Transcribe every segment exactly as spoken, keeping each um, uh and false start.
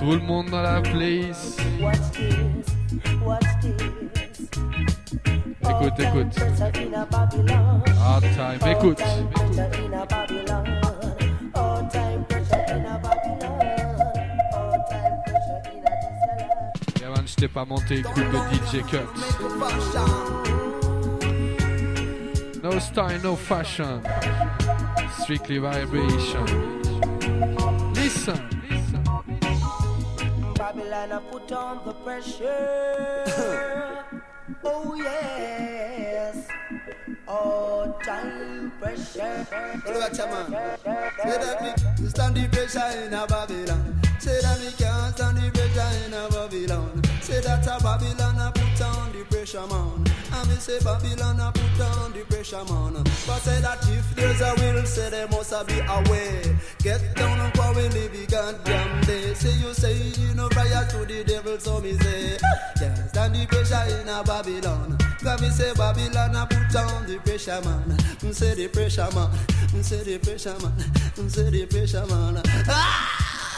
Tout le monde dans la place. Écoute, écoute. Hard time, écoute. Yeah man, je t'ai pas monté, écoute le D J Cut. No style, no fashion. Strictly vibration. Listen. Babylon, I put on the pressure. Oh yes. All time pressure. Watch a man. Say that me stand the pressure in a Babylon. Say that me can't stand the pressure in a Babylon. Say that a Babylon I put on the pressure man. And me say Babylon I put on the pressure man. But say that if there's a will, say there must be a way. Get down and go and live the goddamn day. Say you say you know prior to the devil, so me say can't stand the pressure in a Babylon. Cause me say Babylon I put on the pressure man. Me say the pressure man. Me say the pressure man. Me say the pressure man. Ah!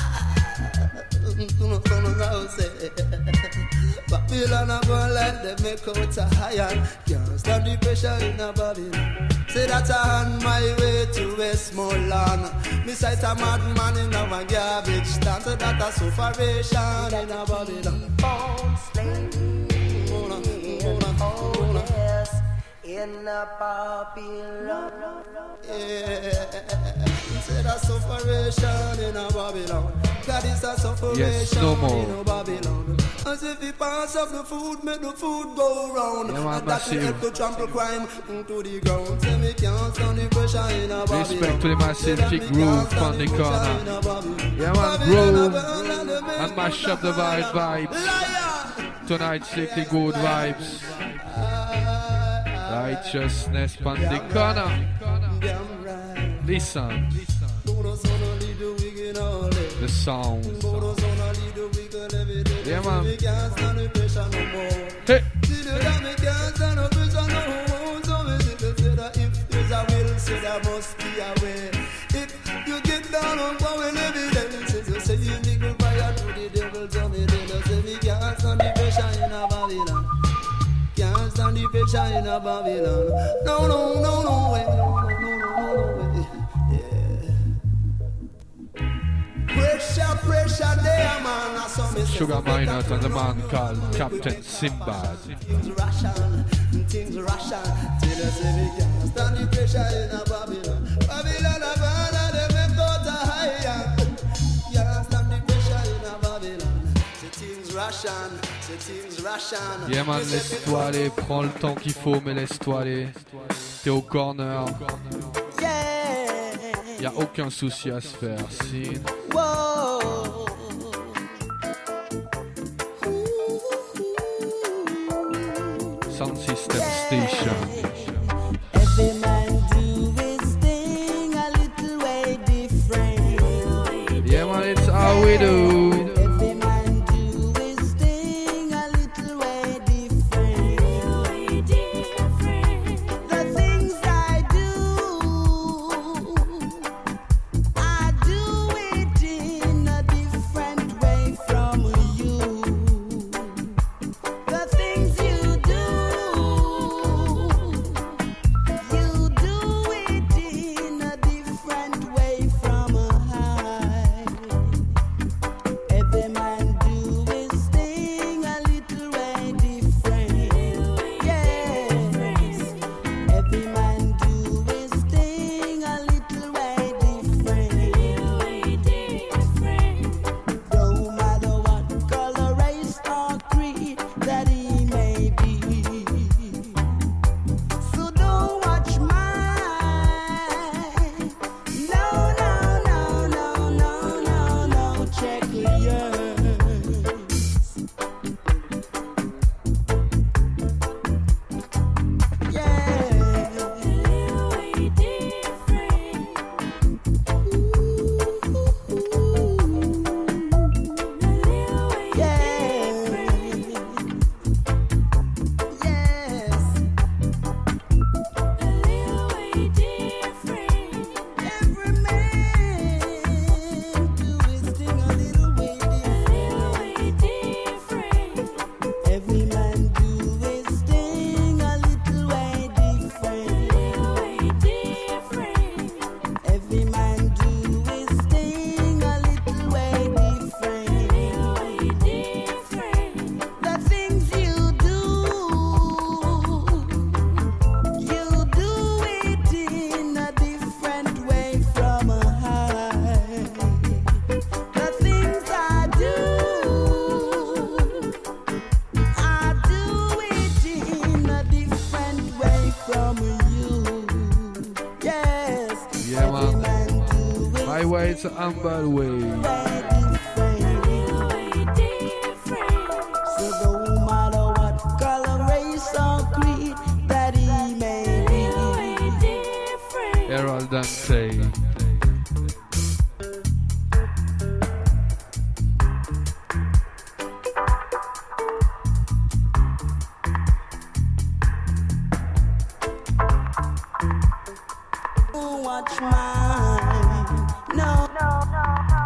Babylon a go like them make out a iron. Can't stand the pressure in a Babylon. Say that I on my way to Westmoreland. Me sight a madman in a garbage stand. Say that a sufferation in a Babylon. Born slave in a Babylon. Yeah. Say that sufferation in a Babylon. God is a sufferation yes, no more. in a Babylon. As if he pass up the food, make the food go round. Yeah, man, and that will help to trample crime into the ground. Say me can't stand the pressure in a Babylon. Respect to the massive kick groove from the corner. Yeah man, groove and mash up the vibe vibes. Tonight strictly good vibes. Righteousness from the corner. Listen. The sound. Yeah man. Hey. If there's a will, say there must be a way. If you get down on power and evidence, you say you nickel fire to the devil, so me then say me can't stand the pressure in a Babylon. Can't stand the pressure in a Babylon. No, no, no, no way. No, no, no, no way. Pressure, pressure there, man. I saw me Sugar Minot and the man called Captain Simbad. Things Russian, things Russian. Till I say we can't stand the pressure in a Babylon. Babylon, a Babylon, they make out a higher. Can't stand the pressure in a Babylon. Say things Russian, say things Russian. Yeah man, laisse-toi aller, prends le temps qu'il faut, mais laisse-toi aller. T'es au corner. Y'a aucun souci à se faire, si. Whoa. Sound System Station. Every man do his thing a little way different. Yeah man, it's how we do. Every man do his thing a little way different. The things I do, I do it in a different way from you. The things you do, you do it in a different way from I. Every man do his thing a little way different. Yes. Every man do his thing a little way different. No matter what color, race, or creed that he may be. So don't watch mine. No, no, no, no, no, no, no. Check yours. Every man do his thing a little way different. it's a humble way. So no matter what color, race or creed that he may be. Herald and say. Watch mine. No, no, no,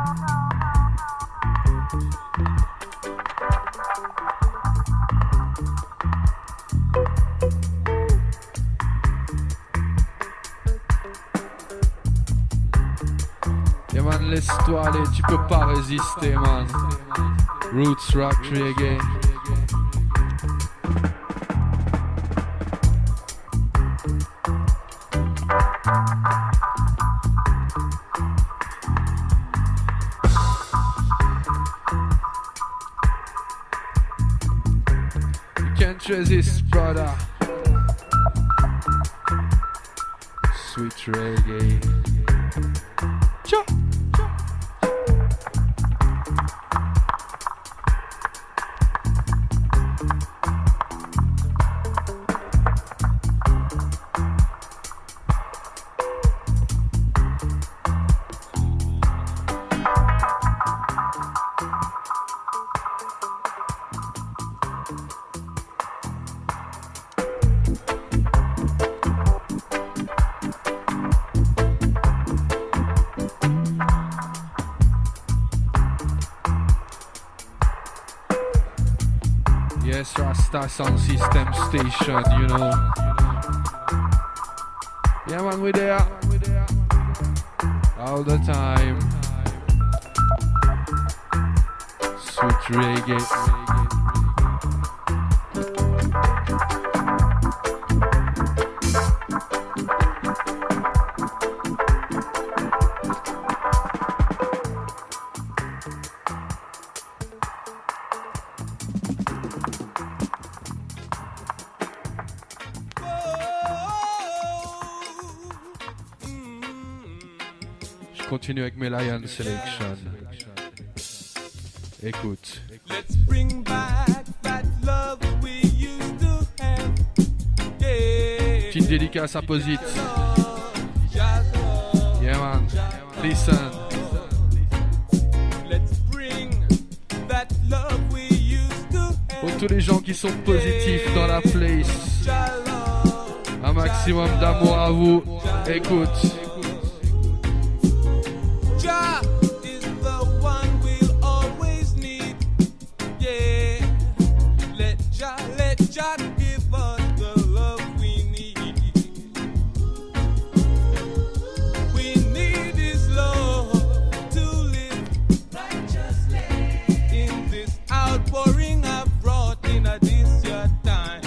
Yeah man, laisse-toi aller, tu peux pas résister man. Roots rock reggae. Resist, brother. Sweet reggae. Cha. Yes, Rasta Sound System Station, you know. Yeah man, we there all the time. Sweet reggae. Continue avec mes Lion Selection. Écoute. Let's bring back that love we used to have. Yeah. Petite dédicace à Posite. Yeah man. Listen. Let's bring that love we used to have. Pour tous les gens qui sont positifs dans la place. Un maximum d'amour à vous. Écoute. Jah is the one we'll always need. Yeah. Let Jah, let Jah give us the love we need. We need His love to live righteously in this outpouring I've brought in a this your time.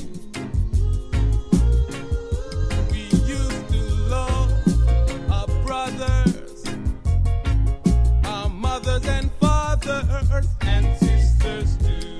We used to love our brothers, our mothers and fathers and sisters too.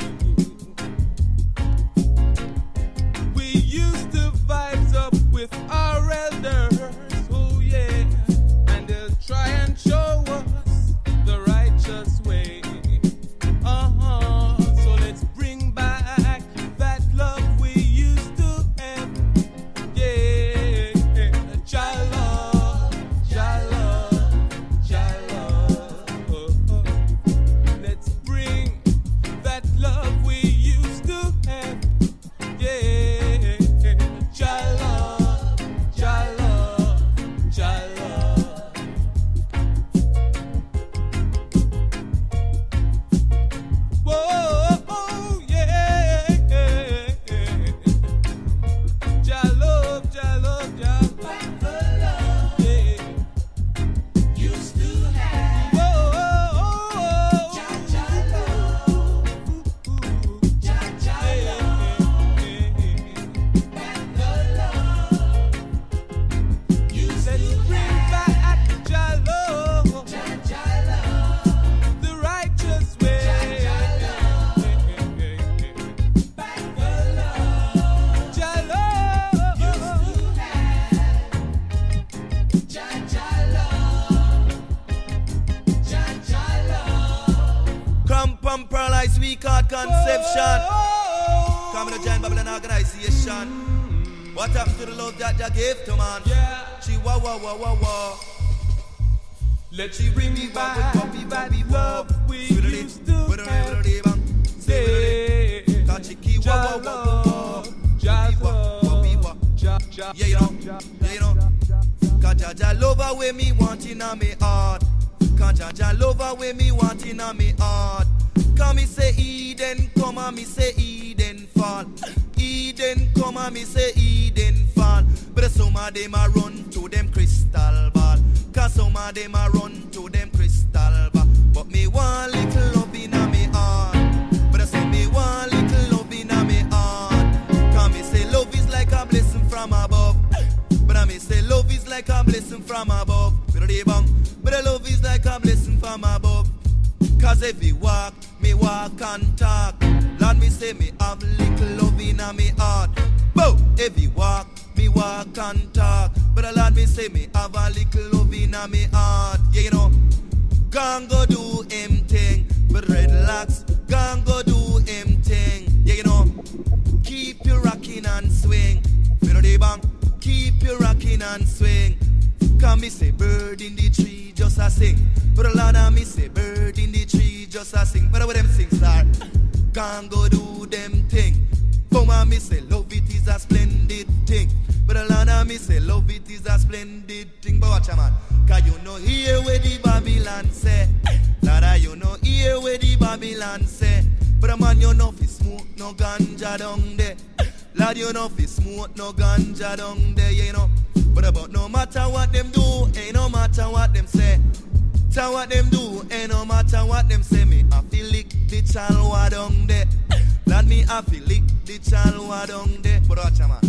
We used to vibes up with our elders, oh yeah, and they'll try and show us the righteous way. Uh-huh, so let's bring back that love we used to have. Yeah, Jah love, Jah love, Jah love. Let's bring organize we called conception. Coming to join Babylon organization. What happened to the love that you gave to man? Yeah. She wah wah wah wah wah. Let she bring me back that love we used to have. Say, Jah love, Jah love, Jah, Jah, yeah, you know, yeah, you know. Cause Jah Jah love her way me want in a me heart. Cause Jah Jah love her way me want in a me heart. Cause me say Eden come and me say Eden fall. Eden come and me say Eden fall. But some of them a run to them crystal ball. Cause some of them a run to them crystal ball. But me want little love in a me heart. But I say me want little love in a me heart. Cause me say love is like a blessing from above. But I me say love is like a blessing from above. But the love is like a blessing from above. Cause every walk, me walk and talk. Lord, me say me have little love in a me heart. Bow, every walk, me walk and talk. But the Lord, me say me have a little love in a me heart. Yeah, you know, gone go do him thing. But relax, gone go do him thing. Yeah, you know, keep you rocking and swing. You know the bang, keep you rocking and swing. Can me say bird in the tree just a sing. But a lot of me say bird in the tree just a sing. But what them sing star? Can't go do them thing. Come on me say love it is a splendid thing. But a lot of me say love it is a splendid thing. But watch a man, cause you know hear where the Babylon say. Lada you know hear where the Babylon say. But a man you know fi smoke no ganja down there. Lad you know fi smoke no ganja down there, you know. But about no matter what them do, ain't no matter what them say. Matter what them do, ain't no matter what them say. Me I feel lick the chalwa down there. Lad me I feel lick the chalwa down there. But watch a man,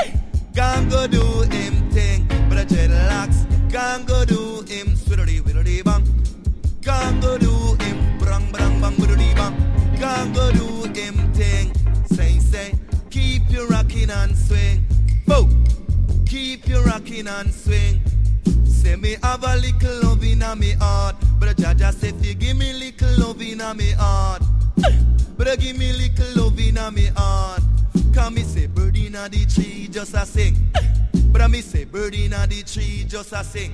can't go do him thing. But a dreadlocks, can't go do him swiddly widdly bang. Can't go do him brang brang bang widdly bang. Can't go do him thing. Say say, keep you rocking and swing. Boom. Keep you rocking and swing. Say me have a little love in a me heart. But a Jah Jah say if you give me little love in a me heart. But a give me little love in a me heart. Can me say bird in a the tree just a sing. But a me say bird in a the tree just a sing.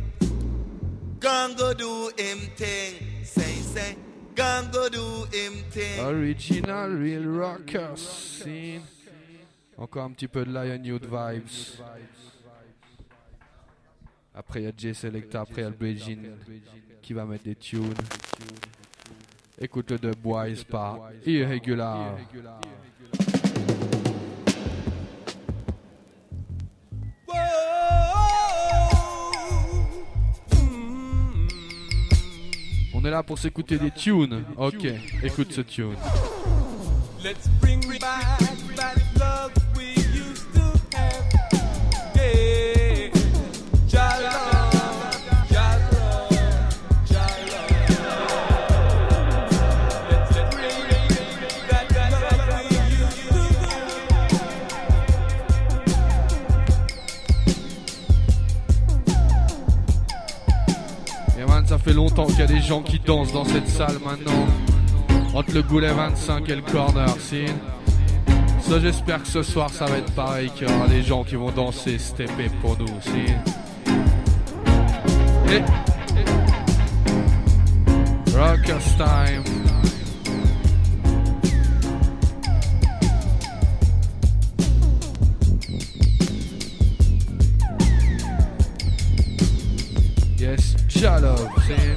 Can't go do him thing. Say say, can't go do him thing. Original real rockers scene. Encore un petit peu de Lion Youth vibes. Après il y a J Selecta, après il y a le Bridgin qui va mettre des tunes. Écoute le de Boys par Irregular. On est là pour s'écouter des tunes. Ok, écoute ce tune. Let's bring back that love we used to have. Yeah, Jah love, Jah love, Jah love. Let's bring that love we used to have. Yeah man, ça fait longtemps qu'il y a des gens qui dansent dans cette salle maintenant. Entre le Goulet vingt-cinq et le Corner scene. Ça j'espère que ce soir ça va être pareil, qu'il y aura des gens qui vont danser, stepper pour nous scene. Et Rockers time. Yes, Jah love scene.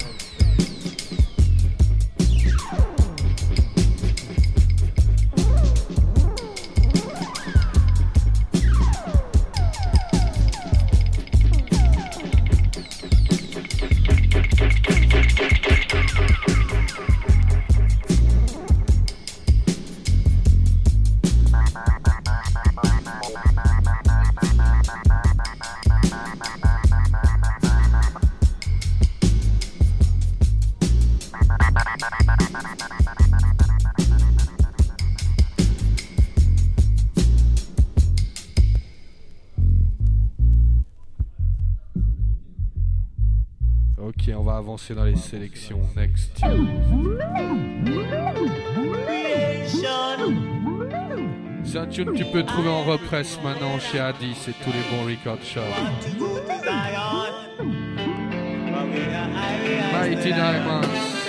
Ok, on va avancer dans les sélections. Next tune. C'est un tune que tu peux trouver en represse maintenant chez Addis et tous les bons record shops. Mighty Diamonds.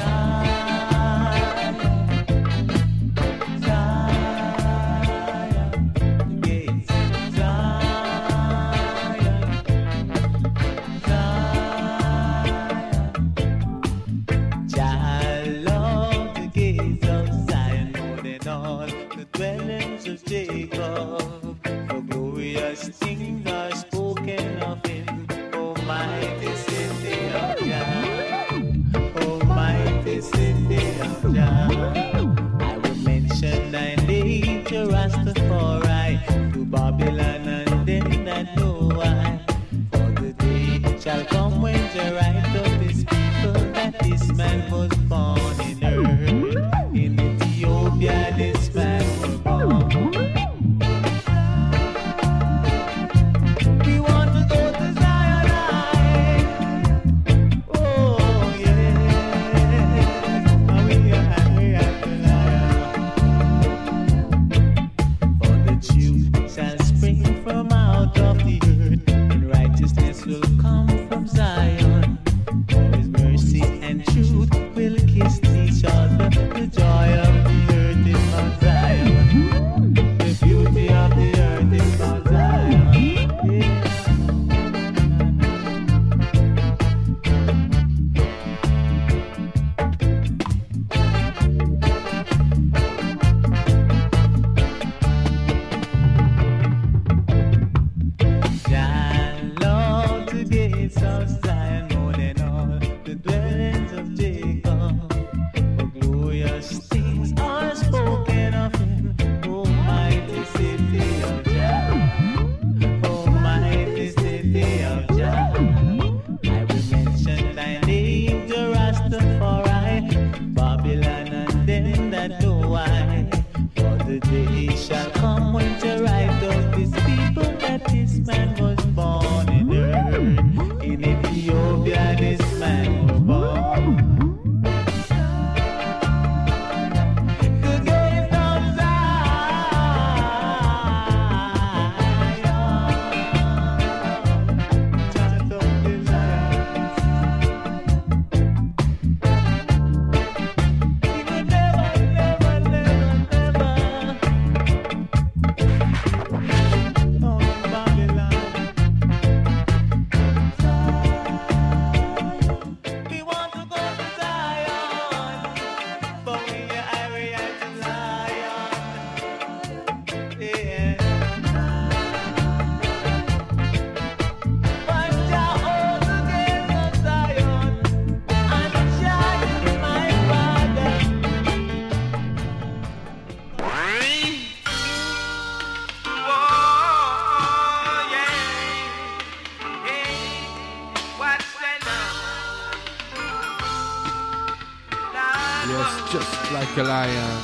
A lion.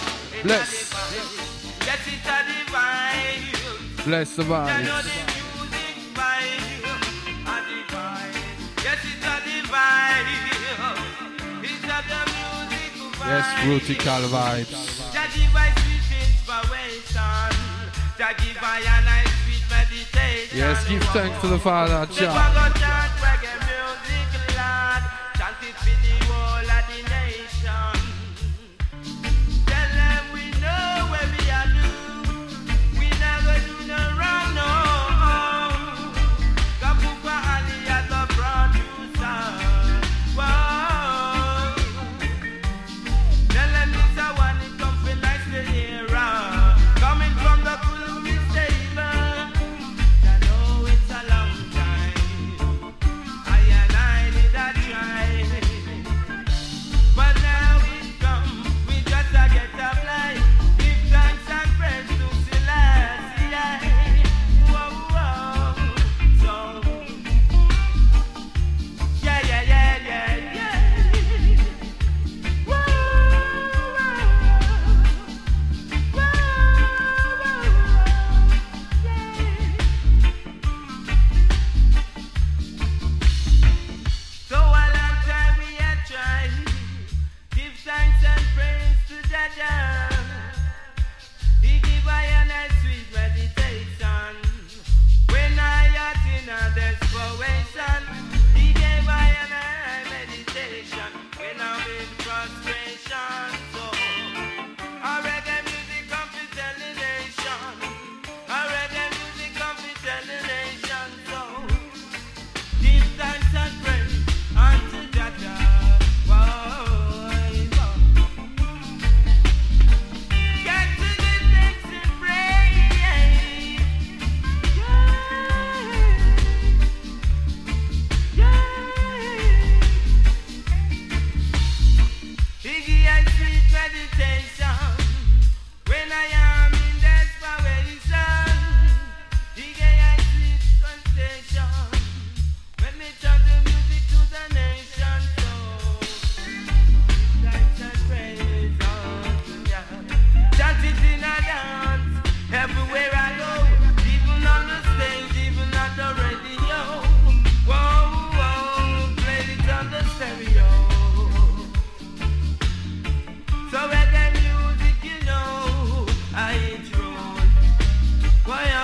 Bless. Bless the vibes. Yes, vertical vibes. Yes, give thanks to the Father, Jah. He give I an situation. He gave I and I meditation when I'm in frustration. So our reggae music come to tell the nation. Our reggae music come to tell the nation. So give thanks and praise unto Jah Jah. When I am in desperation, he gave a sweet sensation. When me chant the music to the nation, so thanks and praise unto Jah. Chant it in a dance, everywhere I go, even on the stage, even at the radio. Whoa, whoa, play it on the stereo. So reggae music, you know, I hit road. Why I?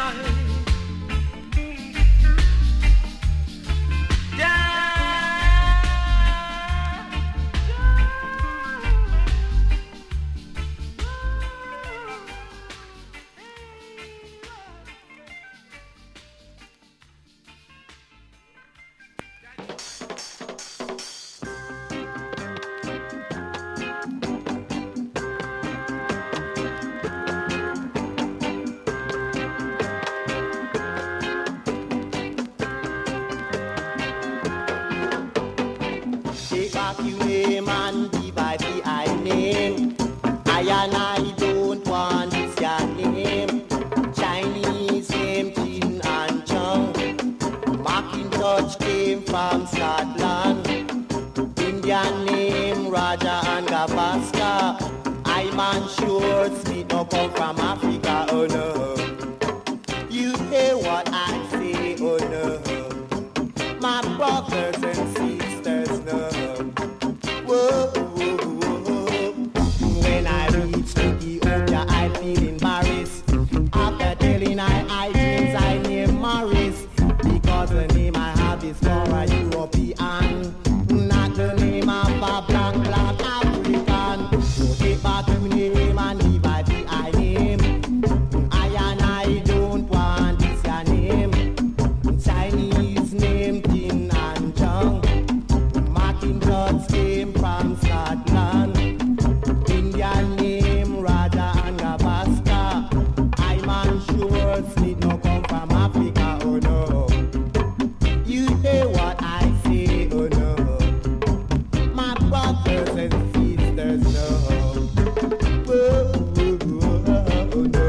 Take back your name and divide the I name. I and I don't want this your name. Chinese name Chin and Chung. Macintosh came from Scotland. Indian name Raja and Gavaskar. I'm unsure Smith no come from Africa, oh no. You hear what I say, oh no. My brothers and sisters know. Whoa, whoa, whoa. When I reach Ethiopia, I feel embarrassed. After telling I I dreams, I name Morris. Because the name I have is for a European, not the name of a black, black African. So take back your name and divide the I name. I and I don't want this your name. Chinese name Tin and Chung. Macintosh came from Scotland. Indian name Raja and Gavaskar. I'm unsure Smith no come from Africa, oh no. You hear what I say, oh no. My brothers and sisters know. Whoa, whoa, whoa, oh no.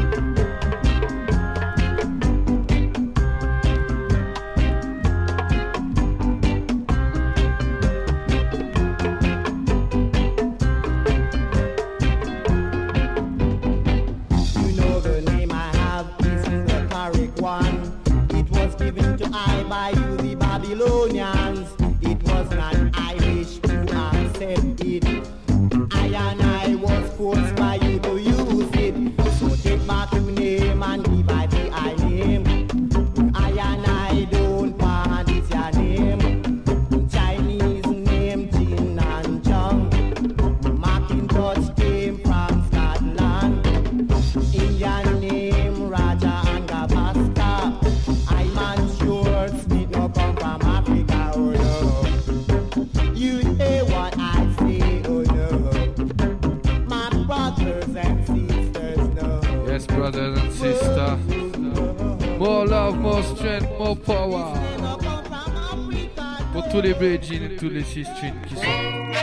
You know the name I have is the correct one. It was given to I by you, the Babylonians. It was not Irish to accept it. I and I was forced by you to use it. So take back your name and divide the I name. I and I don't want this your name. Chinese name Chin and Chung. Macintosh came from Scotland. Indian name Raja and Gavaskar. I'm unsure Smith no come from Africa, oh no. You hear what I say, oh no. My brothers and sisters know. Yes, brothers and sisters. More love, more strength, more power. Pour tous les Beijing et tous les Sistines qui sont.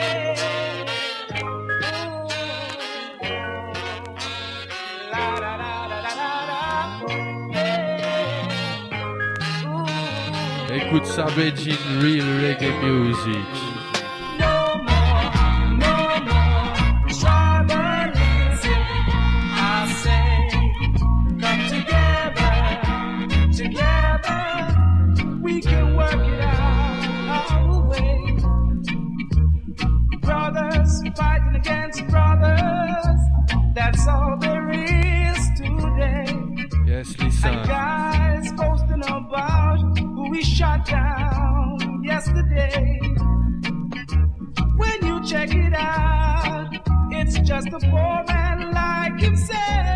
Écoute ça, Beijing, real reggae music. Yes, listen. And guys posting about who we shot day. When you check it out, it's just a poor man like himself.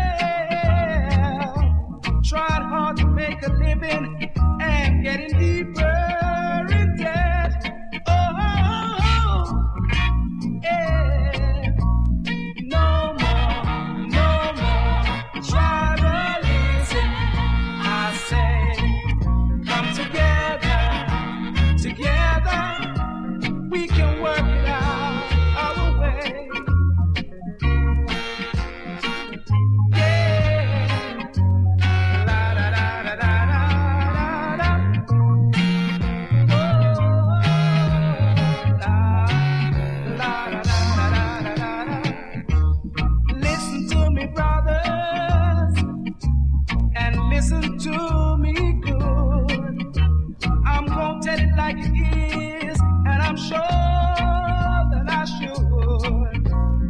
Tried hard to make a living and getting deeper in debt. Oh, yeah. No more, no more tribalism. I say, come together, together, we can work it out our way. Yeah. La da da da da da da. Oh, la, la da da da da da da. Listen to me, brothers, and listen to me good. I'm gonna tell it like it is, and I'm sure that I should.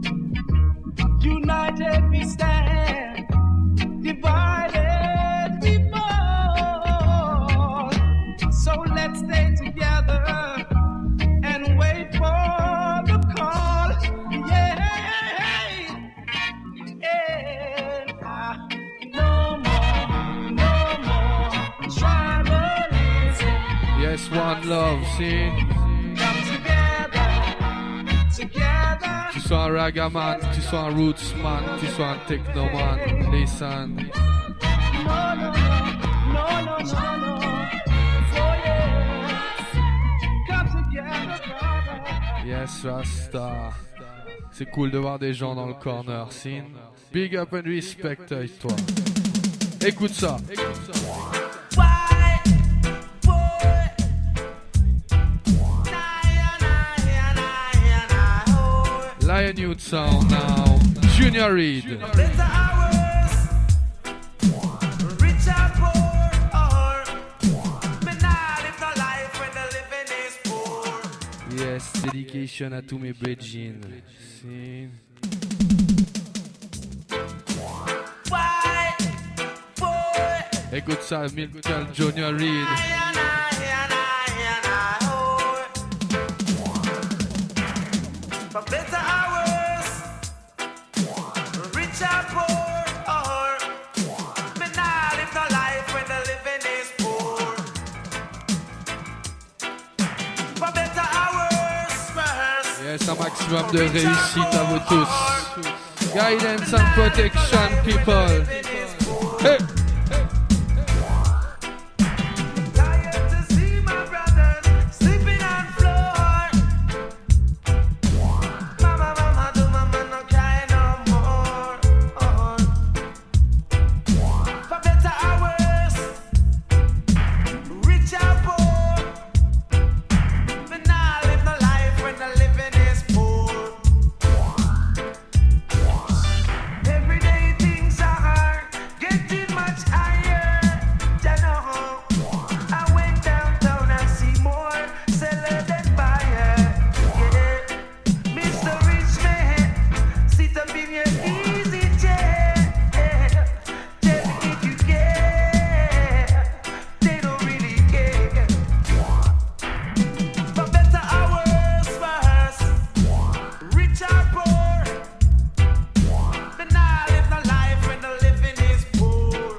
United we stand, divided we fall. So let's stay together and wait for the call. Yeah, yeah. No more, no more tribalism. Yes, one love, see. Come together, together. Tu sois un ragaman, tu sois un rootsman, tu sois un technoman, listen. No, no, no, no, no, no, no. Oh yes, come together, brother. Yes, Rasta. C'est cool de voir des gens dans le corner, sin. Big up and respect, euh, toi. Écoute ça. Écoute ça. Why, boy? Nah, nah, nah, nah, nah, Lion Youth Sound now. Junior Reid. better hours, rich or poor, or me nah live no life when the living is poor. Yes, dedication à tous mes bridgins. Sin. Why, boy? Écoute ça, Milton Junior Reid. Nah, nah, nah, nah, oh. For better hours, rich or poor, or me nah live no life when the living is poor. For better hours first. Yes, un maximum de réussite à vous tous. Guidance and protection, people. Hey. Tired to see my brothers sleeping on floor. Mama, mama, do mama no cry no more. Oh. For better hours, rich or poor, me nah live no life when the living is poor. Everyday things are hard, getting much higher. You know, I went downtown and see more seller than buyer. Yeah, Mister Rich Man, sit up in your easy chair. Yeah. Tell me if you care, they don't really care. For better hours first, rich or poor, but nah live no life when the living is poor.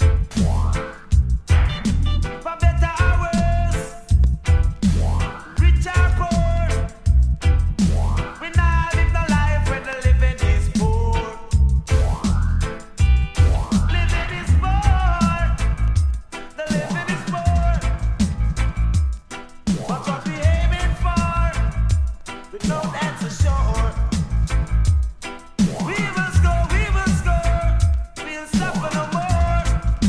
For better hours, rich or poor, we nah live no life when the living is poor. Living is poor, the living is poor. But what we aiming for, we know that's for sure. We will score, we will score, we'll suffer no more.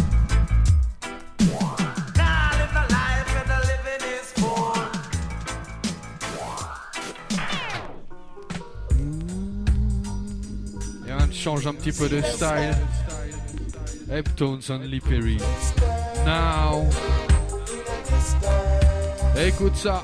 Nah, live the life and the living is poor. Et on change un petit peu de style. Heptones Only Perry. Now. Écoute ça.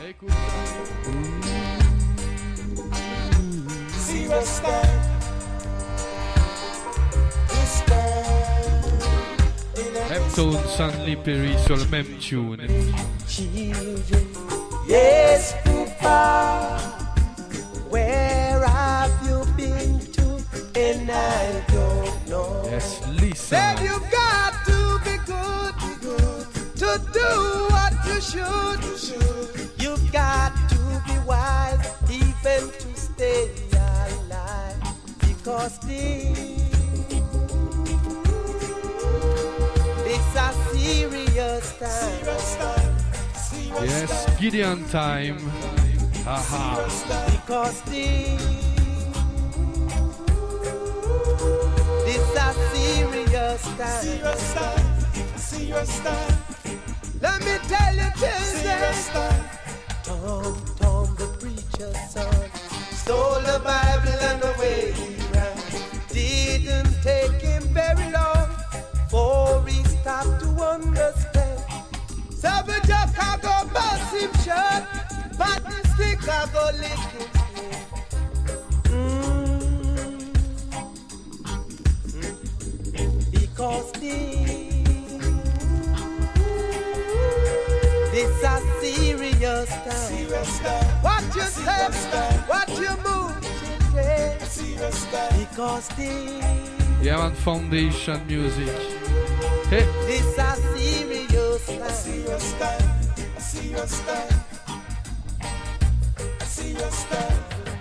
Heptones Only Perry sur le même tune. Yes, Papa, where have you been to? And I don't know. Yes, listen. Said you got to be good, be good to do what you should. You've got to be wise, even to stay alive. Because this, this a serious time. Yes, Gideon time. Haha. Because this, this a serious time. Serious time. Let me tell you this. Tom, Tom, the preacher's son, stole the Bible and away he ran. Didn't take him very long for he stopped to understand. So we just can't go bust him shut, but the stick can't go lick him. Mm. Because this, this a serious time. Serious time. What you say, what you move, children. Because this, Yeah, man, Foundation Music. Hey. this a serious time. Serious time. Serious time. Serious time.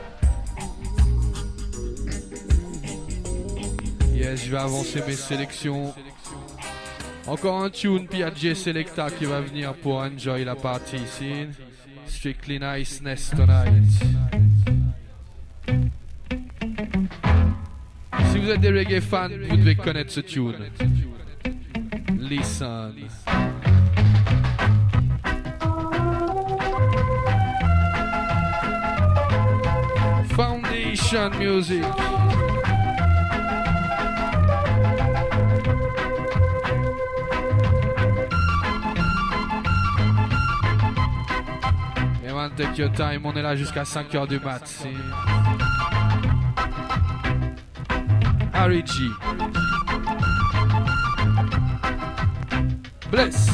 Yes, je vais avancer mes sélections. Encore un tune, puis il y a J Selecta qui va venir pour enjoy la partie ici. Strictly Niceness tonight. Si vous êtes des reggae fans, vous devez connaître ce tune. Listen. Foundation Music. Take your time, on est là jusqu'à cinq heures du mat. Harry G. Bless.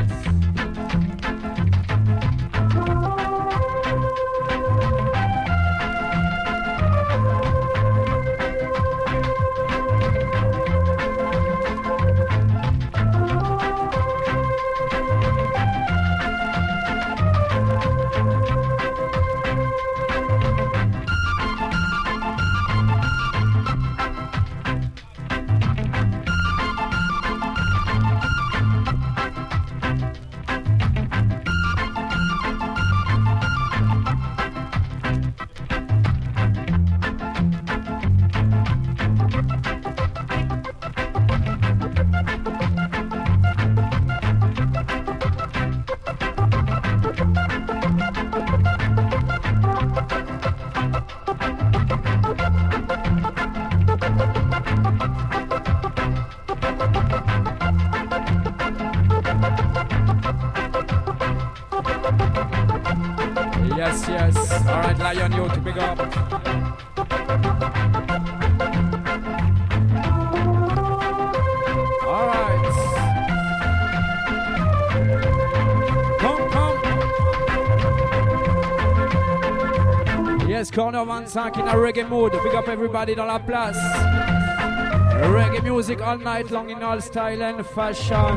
Yes, yes. All right, Lion, you to big up. All right. Come, come. Yes, Corner Van Sank in a reggae mood. Big up everybody dans la place. Reggae music all night long in all style and fashion.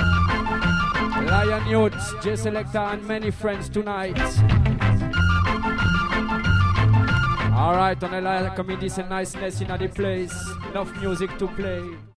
Lion Youth, J Selecta and many friends tonight. Alright, on a like comedy and niceness in the place. Enough music to play.